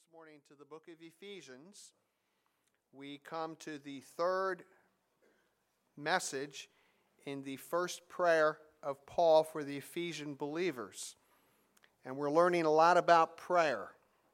morning to the book of Ephesians. We come to the third message in the first prayer of Paul for the Ephesian believers. And we're learning a lot about prayer.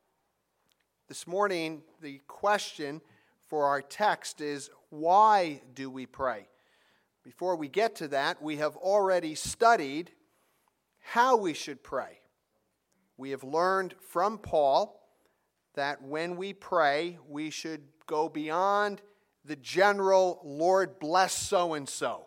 This morning, the question for our text is, why do we pray? Before we get to that, we have already studied how we should pray. We have learned from Paul that when we pray, we should go beyond the general, Lord bless so-and-so.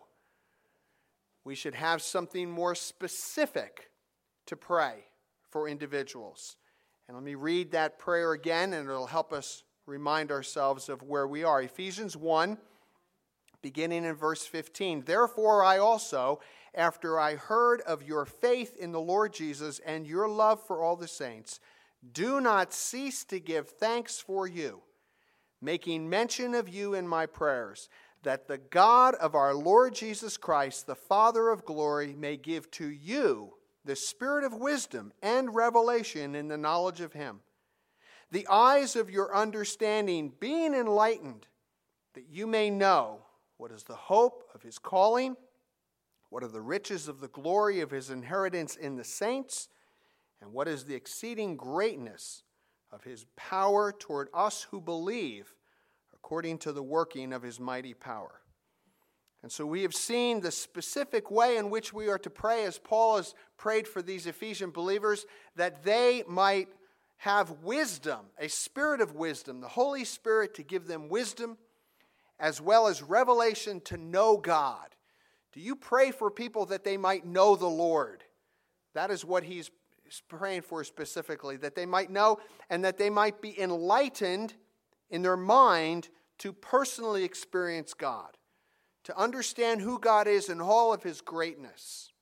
We should have something more specific to pray for individuals. And let me read that prayer again, and it'll help us remind ourselves of where we are. Ephesians 1, beginning in verse 15. Therefore I also, after I heard of your faith in the Lord Jesus and your love for all the saints, do not cease to give thanks for you, making mention of you in my prayers, that the God of our Lord Jesus Christ, the Father of glory, may give to you the spirit of wisdom and revelation in the knowledge of him, the eyes of your understanding being enlightened, that you may know what is the hope of his calling, what are the riches of the glory of his inheritance in the saints, and what is the exceeding greatness of his power toward us who believe, according to the working of his mighty power. And so we have seen the specific way in which we are to pray, as Paul has prayed for these Ephesian believers, that they might have wisdom, a spirit of wisdom, the Holy Spirit to give them wisdom, as well as revelation to know God. Do you pray for people that they might know the Lord? That is what he's praying for specifically, that they might know and that they might be enlightened in their mind to personally experience God, to understand who God is and all of his greatness.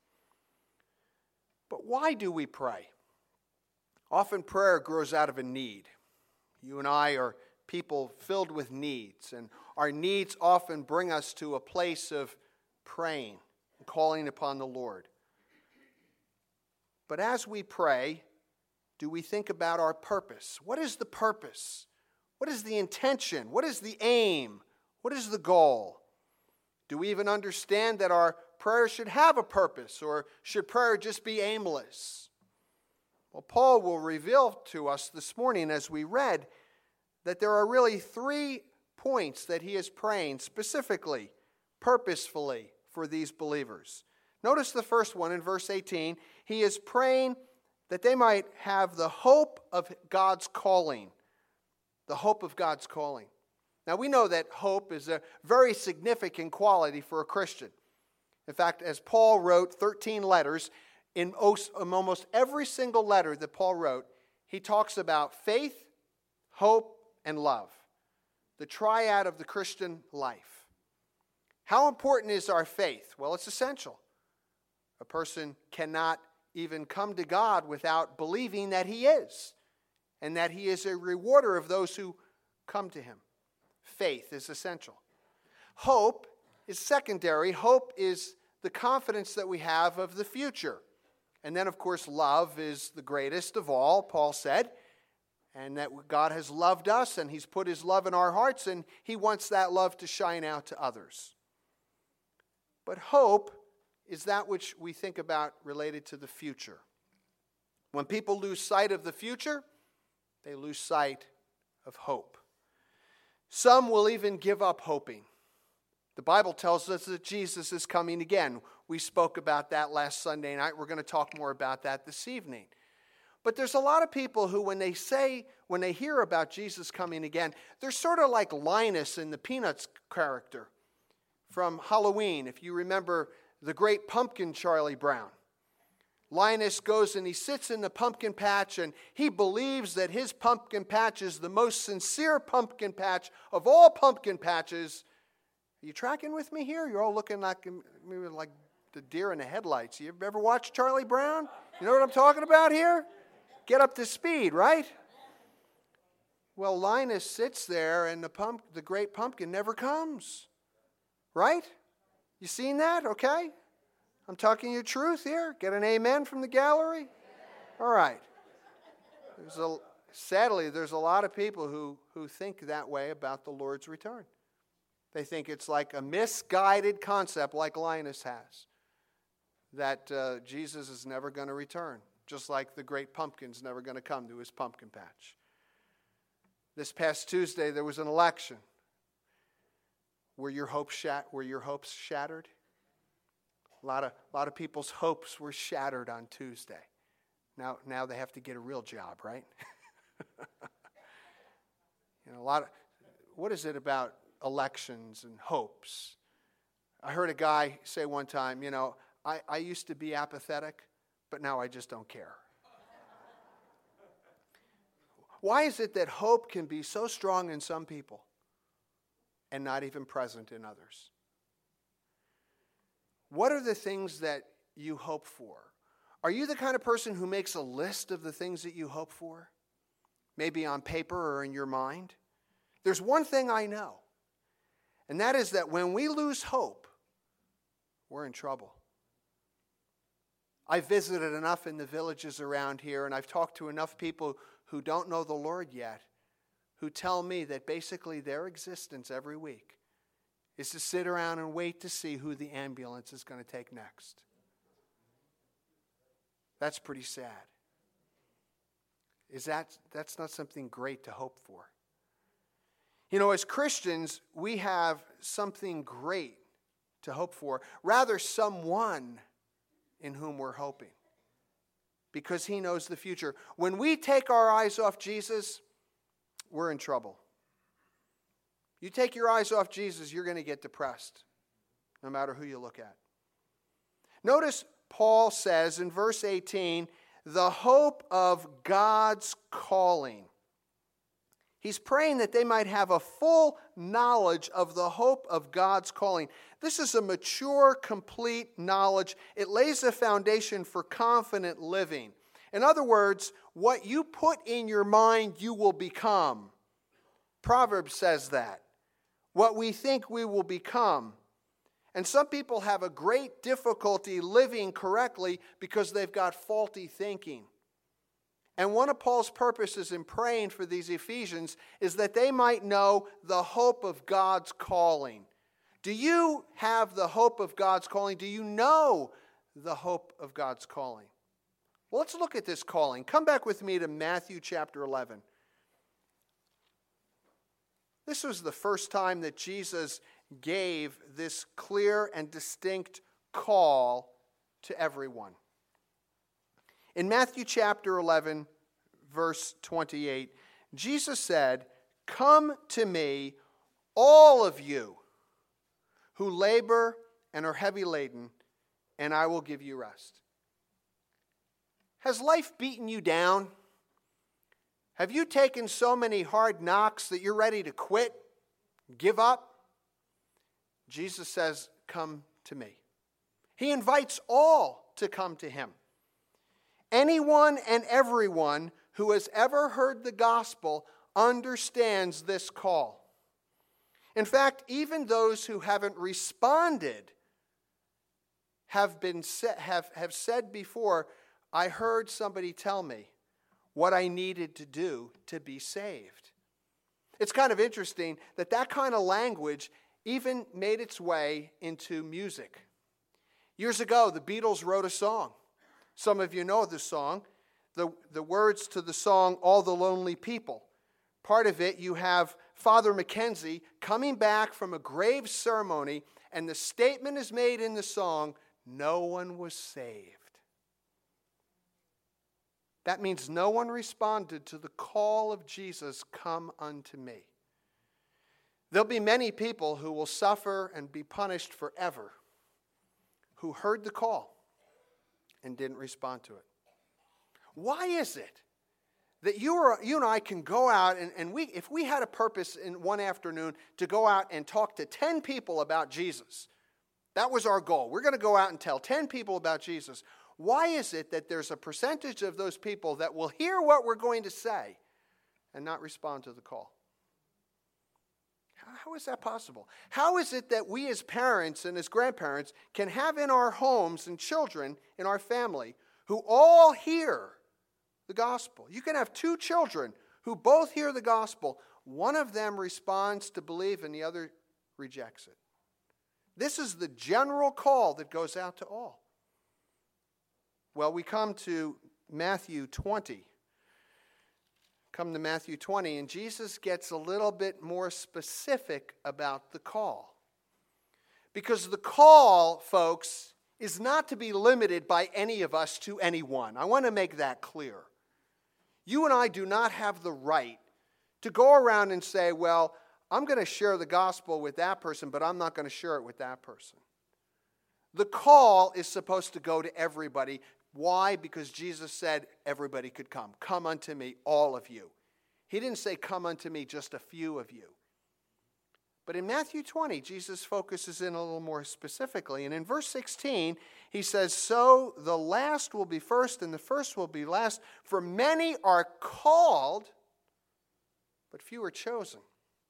But why do we pray? Often prayer grows out of a need. You and I are people filled with needs, and our needs often bring us to a place of praying and calling upon the Lord. But as we pray, do we think about our purpose? What is the purpose? What is the intention? What is the aim? What is the goal? Do we even understand that our prayer should have a purpose, or should prayer just be aimless? Well, Paul will reveal to us this morning as we read that there are really 3 points that he is praying specifically, purposefully for these believers. Notice the first one in verse 18. He is praying that they might have the hope of God's calling. The hope of God's calling. Now we know that hope is a very significant quality for a Christian. In fact, as Paul wrote 13 letters, in almost every single letter that Paul wrote, he talks about faith, hope, and love. The triad of the Christian life. How important is our faith? Well, it's essential. A person cannot even come to God without believing that he is, and that he is a rewarder of those who come to him. Faith is essential. Hope is secondary. Hope is the confidence that we have of the future. And then, of course, love is the greatest of all, Paul said, and that God has loved us, and he's put his love in our hearts, and he wants that love to shine out to others. But hope is that which we think about related to the future. When people lose sight of the future, they lose sight of hope. Some will even give up hoping. The Bible tells us that Jesus is coming again. We spoke about that last Sunday night. We're going to talk more about that this evening. But there's a lot of people who, when they hear about Jesus coming again, they're sort of like Linus in the Peanuts character from Halloween. If you remember the great pumpkin, Charlie Brown. Linus goes and he sits in the pumpkin patch, and he believes that his pumpkin patch is the most sincere pumpkin patch of all pumpkin patches. Are you tracking with me here? You're all looking like the deer in the headlights. You ever watch Charlie Brown? You know what I'm talking about here? Get up to speed, right? Well, Linus sits there, and the great pumpkin never comes. Right? You seen that? Okay. I'm talking you truth here. Get an amen from the gallery? All right. Sadly, there's a lot of people who think that way about the Lord's return. They think it's like a misguided concept like Linus has, that Jesus is never going to return, just like the great pumpkin's never going to come to his pumpkin patch. This past Tuesday, there was an election. Were your hopes shattered? A lot of people's hopes were shattered on Tuesday. Now they have to get a real job, right? What is it about elections and hopes? I heard a guy say one time, I used to be apathetic, but now I just don't care. Why is it that hope can be so strong in some people and not even present in others? What are the things that you hope for? Are you the kind of person who makes a list of the things that you hope for? Maybe on paper or in your mind? There's one thing I know, and that is that when we lose hope, we're in trouble. I've visited enough in the villages around here, and I've talked to enough people who don't know the Lord yet, who tell me that basically their existence every week is to sit around and wait to see who the ambulance is going to take next. That's pretty sad. That's not something great to hope for. As Christians, we have something great to hope for, rather someone in whom we're hoping, because he knows the future. When we take our eyes off Jesus, we're in trouble. You take your eyes off Jesus, you're going to get depressed, no matter who you look at. Notice Paul says in verse 18, the hope of God's calling. He's praying that they might have a full knowledge of the hope of God's calling. This is a mature, complete knowledge. It lays a foundation for confident living. In other words, what you put in your mind, you will become. Proverbs says that. What we think we will become. And some people have a great difficulty living correctly because they've got faulty thinking. And one of Paul's purposes in praying for these Ephesians is that they might know the hope of God's calling. Do you have the hope of God's calling? Do you know the hope of God's calling? Well, let's look at this calling. Come back with me to Matthew chapter 11. This was the first time that Jesus gave this clear and distinct call to everyone. In Matthew chapter 11, verse 28, Jesus said, "Come to me, all of you who labor and are heavy laden, and I will give you rest." Has life beaten you down? Have you taken so many hard knocks that you're ready to quit, give up? Jesus says, "Come to me." He invites all to come to him. Anyone and everyone who has ever heard the gospel understands this call. In fact, even those who haven't responded have said before, "I heard somebody tell me what I needed to do to be saved." It's kind of interesting that kind of language even made its way into music. Years ago, the Beatles wrote a song. Some of you know the song. The words to the song, "All the Lonely People." Part of it, you have Father Mackenzie coming back from a grave ceremony, and the statement is made in the song, "No one was saved." That means no one responded to the call of Jesus, "Come unto me." There'll be many people who will suffer and be punished forever who heard the call and didn't respond to it. Why is it that you and I can go out and if we had a purpose in one afternoon to go out and talk to 10 people about Jesus, that was our goal. We're going to go out and tell 10 people about Jesus. Why is it that there's a percentage of those people that will hear what we're going to say and not respond to the call? How is that possible? How is it that we as parents and as grandparents can have in our homes and children in our family who all hear the gospel? You can have 2 children who both hear the gospel. One of them responds to believe and the other rejects it. This is the general call that goes out to all. Well, we come to Matthew 20. Come to Matthew 20, and Jesus gets a little bit more specific about the call. Because the call, folks, is not to be limited by any of us to anyone. I want to make that clear. You and I do not have the right to go around and say, well, I'm going to share the gospel with that person, but I'm not going to share it with that person. The call is supposed to go to everybody. Why? Because Jesus said everybody could come. Come unto me, all of you. He didn't say come unto me, just a few of you. But in Matthew 20, Jesus focuses in a little more specifically. And in verse 16, he says, so the last will be first and the first will be last. For many are called, but few are chosen.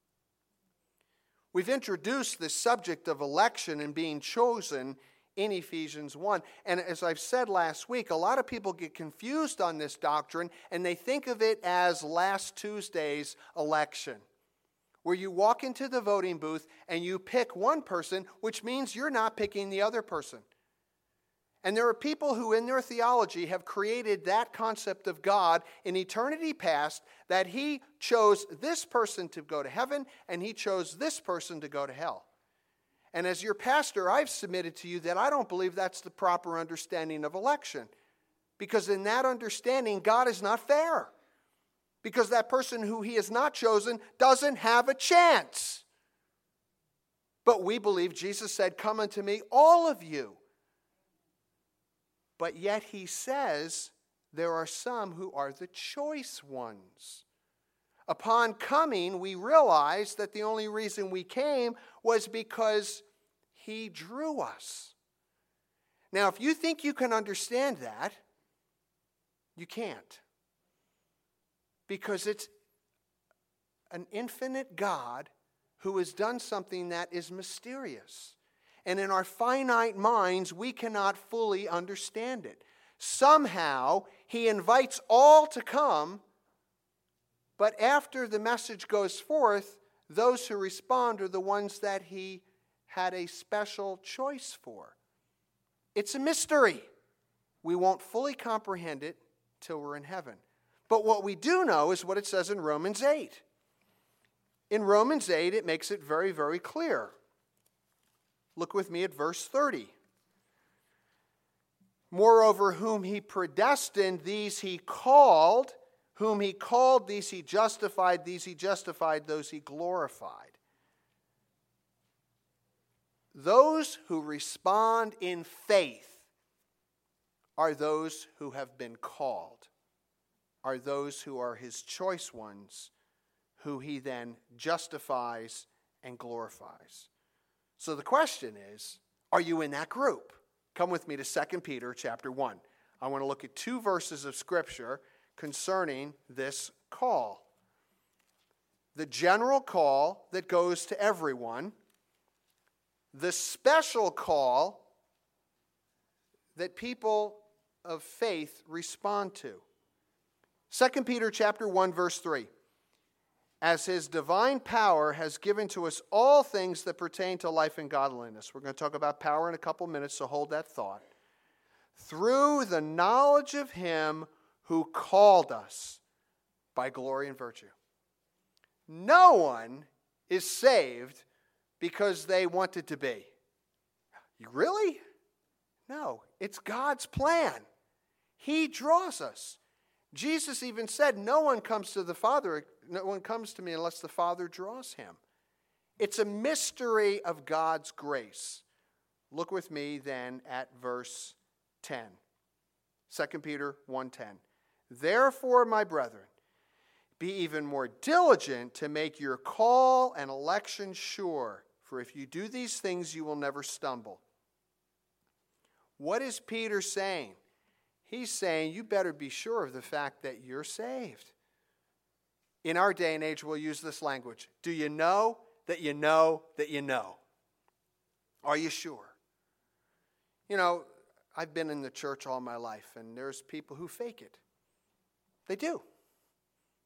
We've introduced this subject of election and being chosen in Ephesians 1. And as I've said last week, a lot of people get confused on this doctrine and they think of it as last Tuesday's election, where you walk into the voting booth and you pick one person, which means you're not picking the other person. And there are people who in their theology have created that concept of God in eternity past, that he chose this person to go to heaven and he chose this person to go to hell. And as your pastor, I've submitted to you that I don't believe that's the proper understanding of election. Because in that understanding, God is not fair. Because that person who he has not chosen doesn't have a chance. But we believe Jesus said, come unto me, all of you. But yet he says there are some who are the choice ones. Upon coming, we realize that the only reason we came was because he drew us. Now, if you think you can understand that, you can't. Because it's an infinite God who has done something that is mysterious. And in our finite minds, we cannot fully understand it. Somehow, he invites all to come, but after the message goes forth, those who respond are the ones that he had a special choice for. It's a mystery. We won't fully comprehend it till we're in heaven. But what we do know is what it says in Romans 8. In Romans 8, it makes it very, very clear. Look with me at verse 30. Moreover, whom he predestined, these he called. Whom he called, these he justified. These he justified, those he glorified. Those who respond in faith are those who have been called, are those who are his choice ones, who he then justifies and glorifies. So the question is, are you in that group? Come with me to 2 Peter chapter 1. I want to look at two verses of Scripture concerning this call. The general call that goes to everyone, the special call that people of faith respond to. 2 Peter chapter 1 verse 3. As his divine power has given to us all things that pertain to life and godliness. We're going to talk about power in a couple minutes, so hold that thought. Through the knowledge of him who called us by glory and virtue. No one is saved because they wanted to be. You really? No, it's God's plan. He draws us. Jesus even said, no one comes to me unless the Father draws him. It's a mystery of God's grace. Look with me then at verse 10. 2 Peter 1:10. Therefore, my brethren, be even more diligent to make your call and election sure. For if you do these things, you will never stumble. What is Peter saying? He's saying you better be sure of the fact that you're saved. In our day and age, we'll use this language. Do you know that you know that you know? Are you sure? You know, I've been in the church all my life, and there's people who fake it. They do.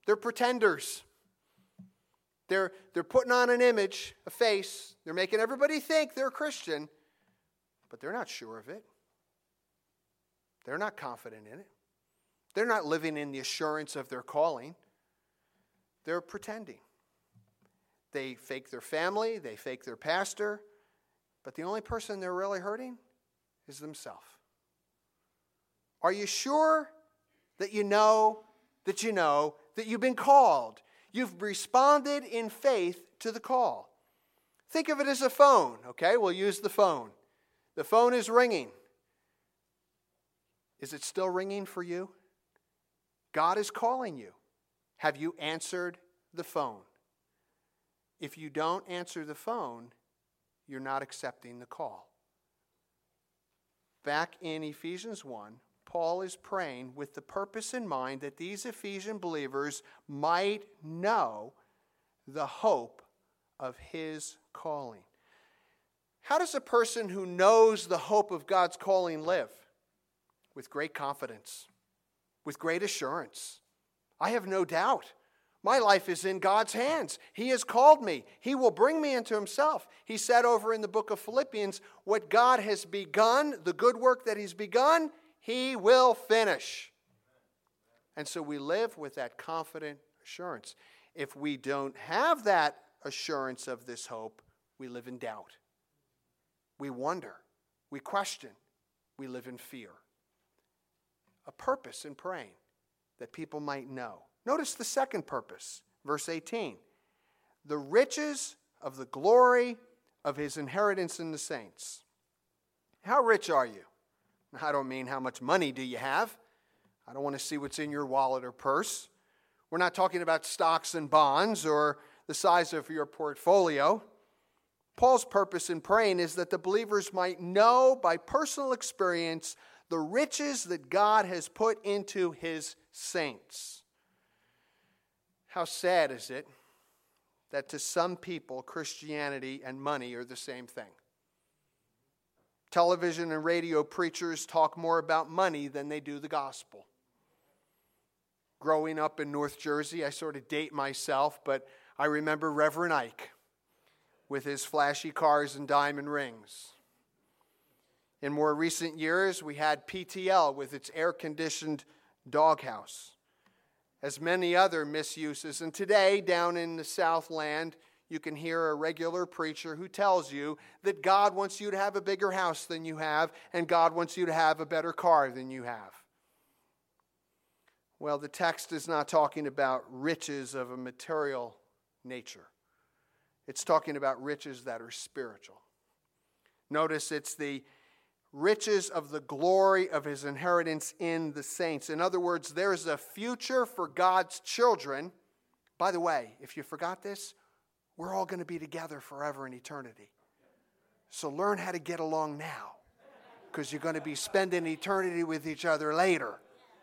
They're pretenders. They're putting on an image, a face. They're making everybody think they're a Christian, but they're not sure of it. They're not confident in it. They're not living in the assurance of their calling. They're pretending. They fake their family, they fake their pastor, but the only person they're really hurting is themselves. Are you sure that you know that you've been called? You've responded in faith to the call. Think of it as a phone, okay? We'll use the phone. The phone is ringing. Is it still ringing for you? God is calling you. Have you answered the phone? If you don't answer the phone, you're not accepting the call. Back in Ephesians 1, Paul is praying with the purpose in mind that these Ephesian believers might know the hope of his calling. How does a person who knows the hope of God's calling live? With great confidence, with great assurance. I have no doubt. My life is in God's hands. He has called me. He will bring me into himself. He said over in the book of Philippians, what God has begun, the good work that he's begun, he will finish. And so we live with that confident assurance. If we don't have that assurance of this hope, we live in doubt. We wonder. We question. We live in fear. A purpose in praying that people might know. Notice the second purpose, verse 18. The riches of the glory of his inheritance in the saints. How rich are you? I don't mean how much money do you have. I don't want to see what's in your wallet or purse. We're not talking about stocks and bonds or the size of your portfolio. Paul's purpose in praying is that the believers might know by personal experience the riches that God has put into his saints. How sad is it that to some people, Christianity and money are the same thing? Television and radio preachers talk more about money than they do the gospel. Growing up in North Jersey, I sort of date myself, but I remember Reverend Ike with his flashy cars and diamond rings. In more recent years, we had PTL with its air-conditioned doghouse, as many other misuses. And today, down in the Southland, you can hear a regular preacher who tells you that God wants you to have a bigger house than you have, and God wants you to have a better car than you have. Well, the text is not talking about riches of a material nature. It's talking about riches that are spiritual. Notice it's the riches of the glory of his inheritance in the saints. In other words, there's a future for God's children. By the way, if you forgot this, we're all going to be together forever in eternity. So learn how to get along now, because you're going to be spending eternity with each other later.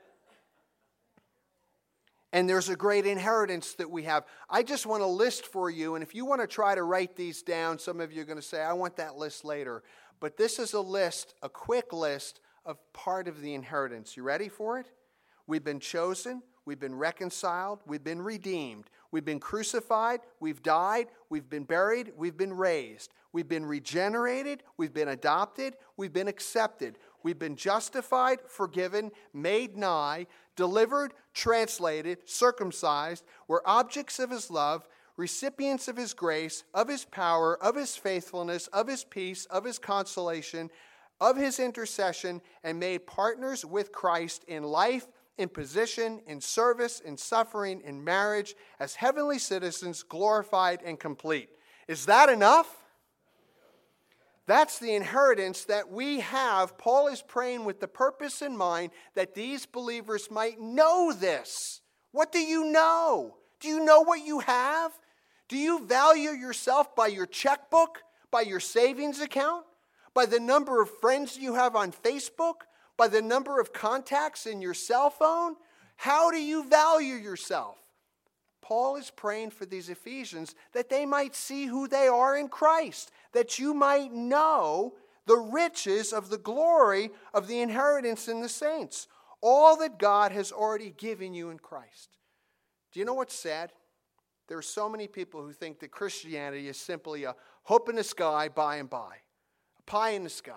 And there's a great inheritance that we have. I just want to list for you, and if you want to try to write these down, some of you are going to say, I want that list later. But this is a list, a quick list of part of the inheritance. You ready for it? We've been chosen, we've been reconciled, we've been redeemed, we've been crucified, we've died, we've been buried, we've been raised, we've been regenerated, we've been adopted, we've been accepted, we've been justified, forgiven, made nigh, delivered, translated, circumcised. We're objects of his love, recipients of his grace, of his power, of his faithfulness, of his peace, of his consolation, of his intercession, and made partners with Christ in life, in position, in service, in suffering, in marriage, as heavenly citizens, glorified and complete. Is that enough? That's the inheritance that we have. Paul is praying with the purpose in mind that these believers might know this. What do you know? Do you know what you have? Do you value yourself by your checkbook, by your savings account, by the number of friends you have on Facebook, by the number of contacts in your cell phone? How do you value yourself? Paul is praying for these Ephesians that they might see who they are in Christ, that you might know the riches of the glory of the inheritance in the saints, all that God has already given you in Christ. Do you know what's sad? There are so many people who think that Christianity is simply a hope in the sky by and by, a pie in the sky.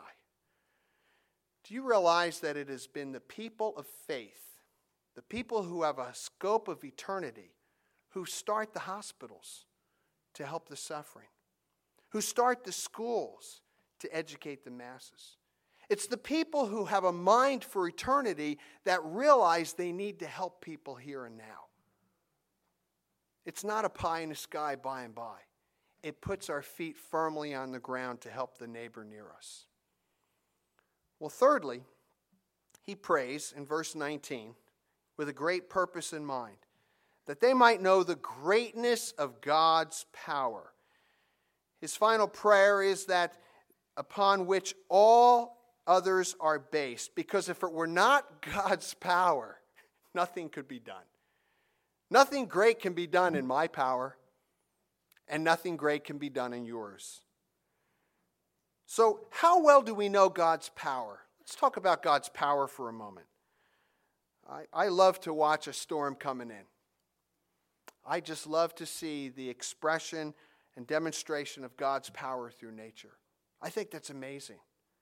Do you realize that it has been the people of faith, the people who have a scope of eternity, who start the hospitals to help the suffering, who start the schools to educate the masses? It's the people who have a mind for eternity that realize they need to help people here and now. It's not a pie in the sky by and by. It puts our feet firmly on the ground to help the neighbor near us. Well, thirdly, he prays in verse 19 with a great purpose in mind, that they might know the greatness of God's power. His final prayer is that upon which all others are based, because if it were not God's power, nothing could be done. Nothing great can be done in my power, and nothing great can be done in yours. So, how well do we know God's power? Let's talk about God's power for a moment. I love to watch a storm coming in. I just love to see the expression and demonstration of God's power through nature. I think that's amazing.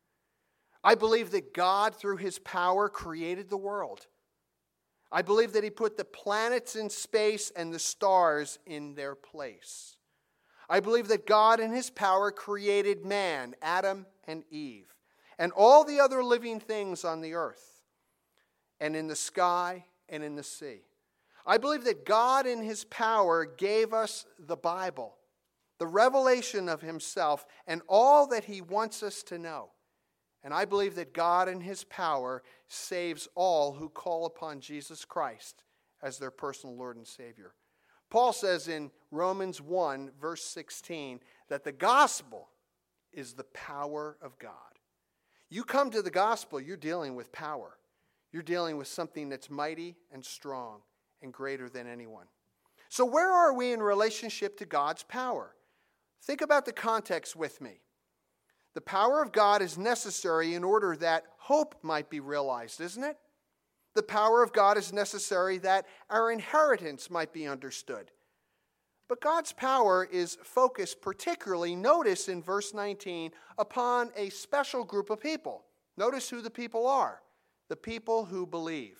I believe that God, through his power, created the world. I believe that he put the planets in space and the stars in their place. I believe that God in his power created man, Adam and Eve, and all the other living things on the earth and in the sky and in the sea. I believe that God in his power gave us the Bible, the revelation of himself, and all that he wants us to know. And I believe that God in his power saves all who call upon Jesus Christ as their personal Lord and Savior. Paul says in Romans 1, verse 16, that the gospel is the power of God. You come to the gospel, you're dealing with power. You're dealing with something that's mighty and strong and greater than anyone. So where are we in relationship to God's power? Think about the context with me. The power of God is necessary in order that hope might be realized, isn't it? The power of God is necessary that our inheritance might be understood. But God's power is focused particularly, notice in verse 19, upon a special group of people. Notice who the people are. The people who believe.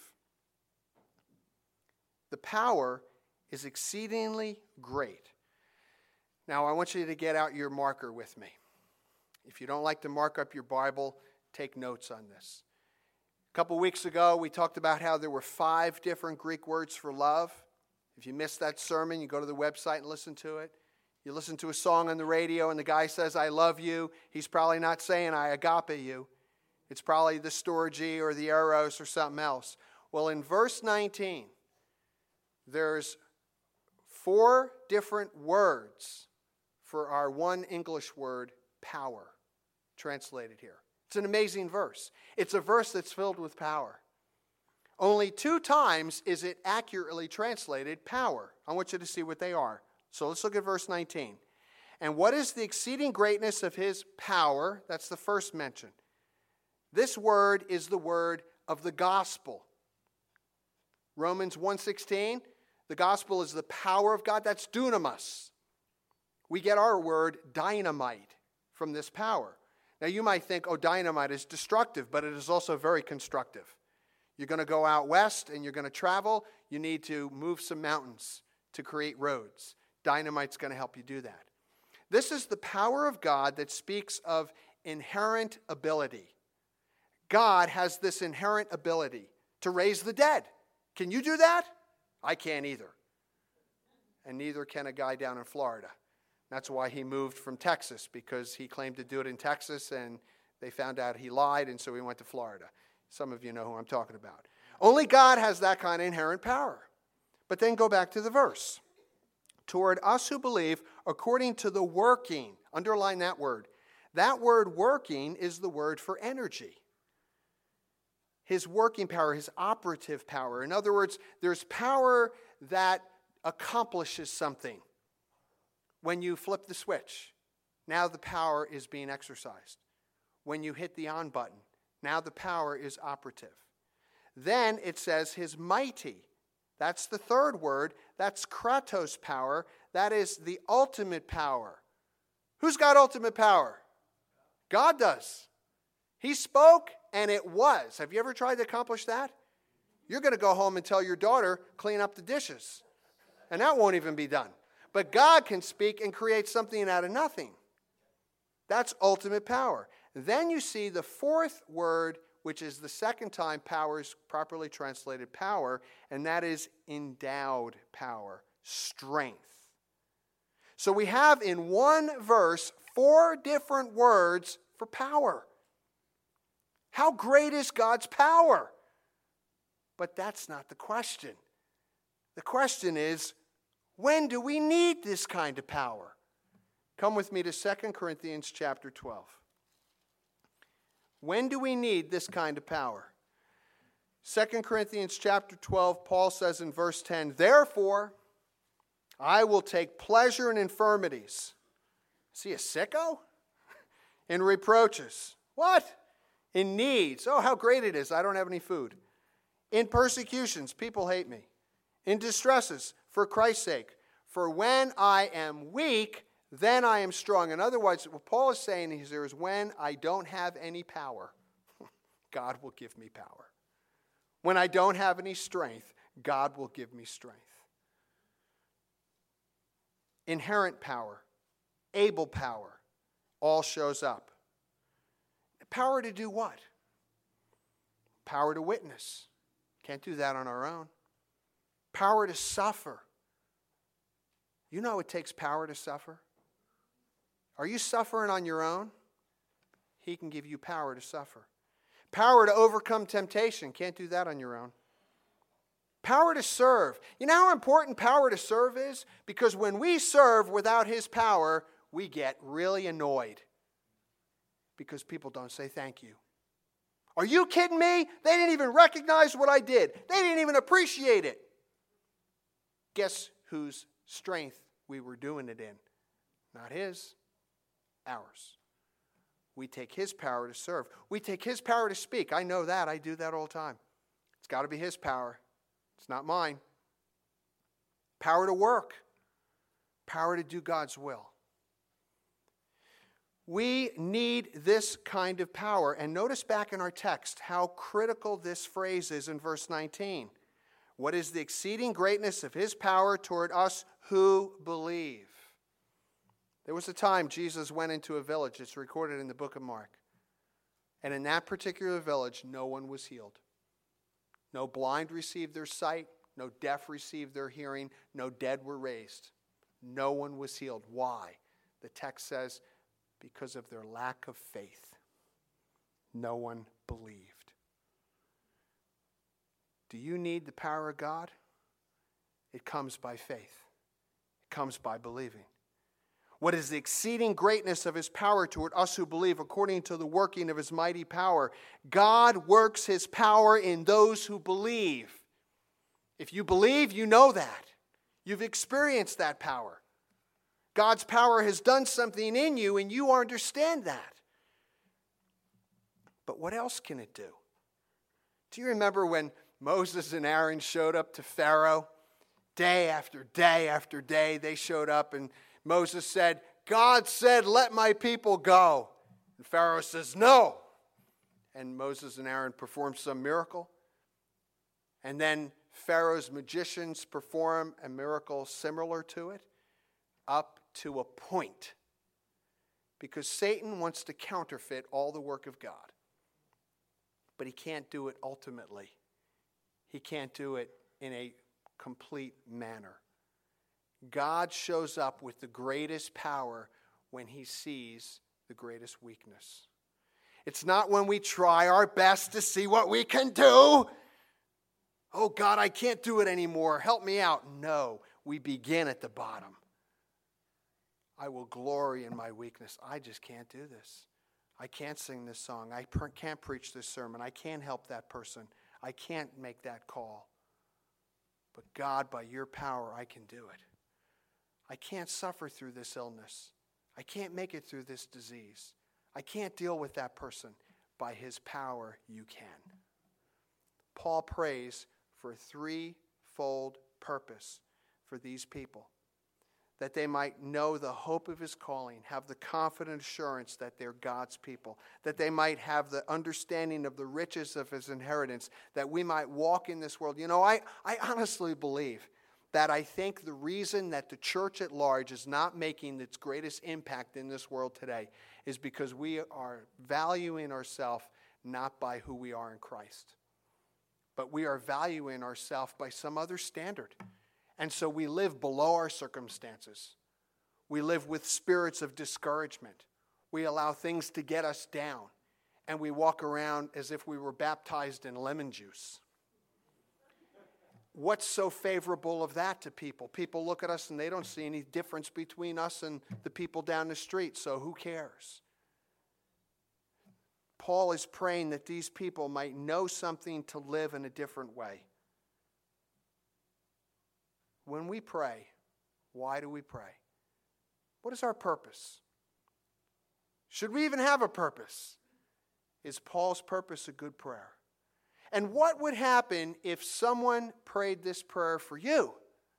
The power is exceedingly great. Now, I want you to get out your marker with me. If you don't like to mark up your Bible, take notes on this. A couple weeks ago, we talked about how there were 5 different Greek words for love. If you missed that sermon, you go to the website and listen to it. You listen to a song on the radio and the guy says, I love you. He's probably not saying, I agape you. It's probably the storge or the eros or something else. Well, in verse 19, there's 4 different words for our one English word, power, translated here. It's an amazing verse. It's a verse that's filled with power. Only 2 times is it accurately translated power. I want you to see what they are. So let's look at verse 19. And what is the exceeding greatness of his power? That's the first mention. This word is the word of the gospel. Romans 1:16, the gospel is the power of God. That's dunamis. We get our word dynamite from this power. Now you might think, oh, dynamite is destructive, but it is also very constructive. You're going to go out west and you're going to travel. You need to move some mountains to create roads. Dynamite's going to help you do that. This is the power of God that speaks of inherent ability. God has this inherent ability to raise the dead. Can you do that? I can't either. And neither can a guy down in Florida. That's why he moved from Texas, because he claimed to do it in Texas and they found out he lied, and so he went to Florida. Some of you know who I'm talking about. Only God has that kind of inherent power. But then go back to the verse. Toward us who believe, according to the working, underline that word. That word working is the word for energy. His working power, his operative power. In other words, there's power that accomplishes something. When you flip the switch, now the power is being exercised. When you hit the on button, now the power is operative. Then it says his mighty. That's the third word. That's kratos power. That is the ultimate power. Who's got ultimate power? God does. He spoke and it was. Have you ever tried to accomplish that? You're going to go home and tell your daughter, clean up the dishes. And that won't even be done. But God can speak and create something out of nothing. That's ultimate power. Then you see the fourth word, which is the second time power is properly translated power, and that is endowed power, strength. So we have in one verse 4 different words for power. How great is God's power? But that's not the question. The question is, when do we need this kind of power? Come with me to 2 Corinthians chapter 12. When do we need this kind of power? 2 Corinthians chapter 12, Paul says in verse 10, "Therefore, I will take pleasure in infirmities." Is he a sicko? In reproaches. What? In needs. Oh, how great it is. I don't have any food. In persecutions. People hate me. In distresses. For Christ's sake. For when I am weak, then I am strong. In other words, what Paul is saying here is when I don't have any power, God will give me power. When I don't have any strength, God will give me strength. Inherent power, able power, all shows up. Power to do what? Power to witness. Can't do that on our own. Power to suffer. You know it takes power to suffer. Are you suffering on your own? He can give you power to suffer. Power to overcome temptation. Can't do that on your own. Power to serve. You know how important power to serve is? Because when we serve without His power, we get really annoyed. Because people don't say thank you. Are you kidding me? They didn't even recognize what I did. They didn't even appreciate it. Guess whose strength we were doing it in? Not His. Ours. We take His power to serve. We take His power to speak. I know that. I do that all the time. It's got to be His power. It's not mine. Power to work. Power to do God's will. We need this kind of power. And notice back in our text how critical this phrase is in verse 19. What is the exceeding greatness of His power toward us who believe? There was a time Jesus went into a village. It's recorded in the book of Mark. And in that particular village, no one was healed. No blind received their sight. No deaf received their hearing. No dead were raised. No one was healed. Why? The text says, because of their lack of faith. No one believed. Do you need the power of God? It comes by faith. It comes by believing. What is the exceeding greatness of His power toward us who believe according to the working of His mighty power? God works His power in those who believe. If you believe, you know that. You've experienced that power. God's power has done something in you and you understand that. But what else can it do? Do you remember when Moses and Aaron showed up to Pharaoh? Day after day after day they showed up and Moses said, God said, let my people go. And Pharaoh says, no. And Moses and Aaron performed some miracle. And then Pharaoh's magicians perform a miracle similar to it, up to a point. Because Satan wants to counterfeit all the work of God. But he can't do it ultimately. He can't do it in a complete manner. God shows up with the greatest power when He sees the greatest weakness. It's not when we try our best to see what we can do. Oh God, I can't do it anymore. Help me out. No, we begin at the bottom. I will glory in my weakness. I just can't do this. I can't sing this song. I can't preach this sermon. I can't help that person. I can't make that call. But God, by your power, I can do it. I can't suffer through this illness. I can't make it through this disease. I can't deal with that person. By His power, you can. Paul prays for 3 fold purpose for these people, that they might know the hope of his calling, have the confident assurance that they're God's people, that they might have the understanding of the riches of his inheritance, that we might walk in this world. You know, I honestly believe that I think the reason that the church at large is not making its greatest impact in this world today is because we are valuing ourselves not by who we are in Christ, but we are valuing ourselves by some other standard. And so we live below our circumstances. We live with spirits of discouragement. We allow things to get us down. And we walk around as if we were baptized in lemon juice. What's so favorable of that to people? People look at us and they don't see any difference between us and the people down the street, so who cares? Paul is praying that these people might know something to live in a different way. When we pray, why do we pray? What is our purpose? Should we even have a purpose? Is Paul's purpose a good prayer? And what would happen if someone prayed this prayer for you?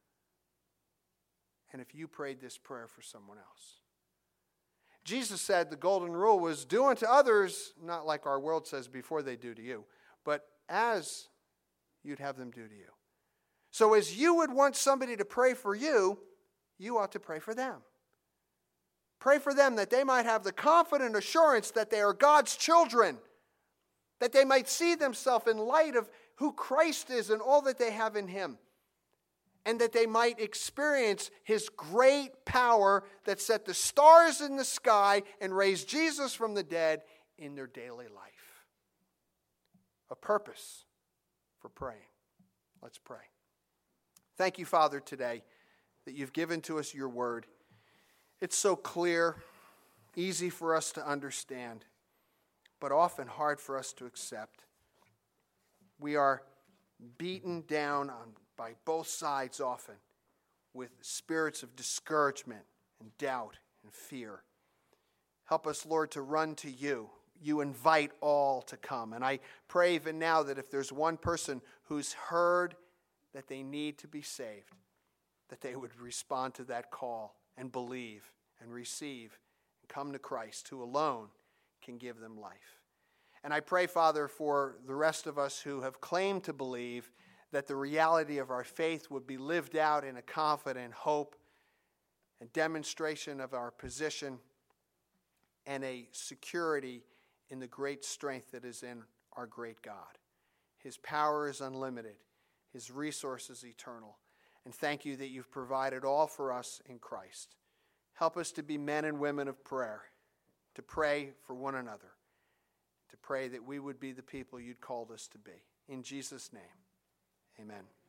And if you prayed this prayer for someone else? Jesus said the golden rule was do unto others, not like our world says before they do to you, but as you'd have them do to you. So as you would want somebody to pray for you, you ought to pray for them. Pray for them that they might have the confident assurance that they are God's children, that they might see themselves in light of who Christ is and all that they have in him, and that they might experience his great power that set the stars in the sky and raised Jesus from the dead in their daily life. A purpose for praying. Let's pray. Thank you, Father, today that you've given to us your word. It's so clear, easy for us to understand, but often hard for us to accept. We are beaten down by both sides often with spirits of discouragement and doubt and fear. Help us, Lord, to run to you. You invite all to come. And I pray even now that if there's one person who's heard that they need to be saved, that they would respond to that call and believe and receive and come to Christ, who alone can give them life. And I pray, Father, for the rest of us who have claimed to believe, that the reality of our faith would be lived out in a confident hope and demonstration of our position and a security in the great strength that is in our great God. His power is unlimited. His resources eternal. And thank you that you've provided all for us in Christ. Help us to be men and women of prayer, to pray for one another, to pray that we would be the people you'd called us to be. In Jesus' name, amen.